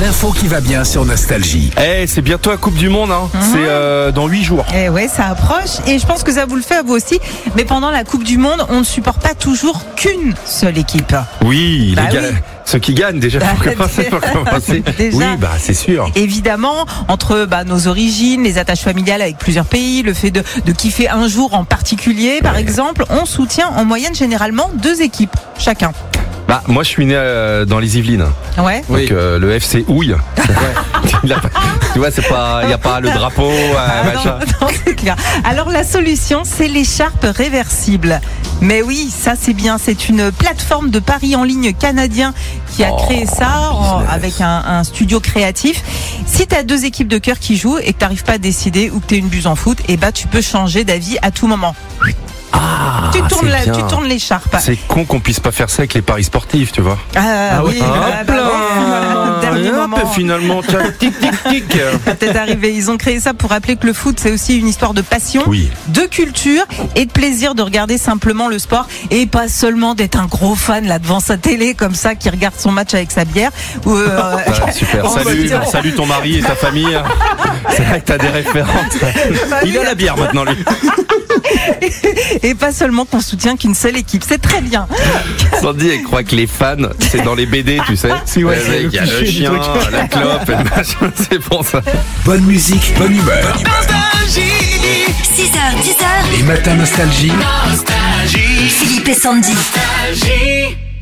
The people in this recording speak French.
L'info qui va bien sur Nostalgie. C'est bientôt la Coupe du Monde, hein. C'est dans 8 jours. Et ouais, ça approche. Et je pense que ça vous le fait à vous aussi. Mais pendant la Coupe du Monde, on ne supporte pas toujours qu'une seule équipe. Oui, Bah les gars, oui. ceux qui gagnent déjà pour commencer. Déjà. Oui, c'est sûr. Évidemment, entre nos origines, les attaches familiales avec plusieurs pays, le fait de kiffer un jour en particulier, par exemple, on soutient en moyenne généralement 2 équipes chacun. Moi, je suis né dans les Yvelines. Ouais. Donc le FC Houille. Tu vois, il n'y a pas le drapeau, machin. Non, c'est clair. Alors la solution, c'est l'écharpe réversible. Mais oui, ça c'est bien. C'est une plateforme de paris en ligne canadien qui a créé ça avec un studio créatif. Si tu as 2 équipes de cœur qui jouent et que tu n'arrives pas à décider ou que tu es une buse en foot, tu peux changer d'avis à tout moment. Tu tournes l'écharpe. C'est con qu'on puisse pas faire ça avec les paris sportifs, tu vois. Oui. Dernier moment. Finalement, tic tic tic. Peut-être arrivé. Ils ont créé ça pour rappeler que le foot, c'est aussi une histoire de passion, de culture et de plaisir de regarder simplement le sport et pas seulement d'être un gros fan là devant sa télé comme ça qui regarde son match avec sa bière. Super. Salut ton mari et ta famille. C'est vrai que t'as des références. Il a la bière maintenant, lui. Et pas seulement qu'on soutient qu'une seule équipe, c'est très bien. Sandy, elle croit que les fans, c'est dans les BD, tu sais. Il y a le chien, la clope, et le machin, c'est pour ça. Bonne musique, bonne humeur. 6h, 10h. Les matins Nostalgie. Philippe et Sandy.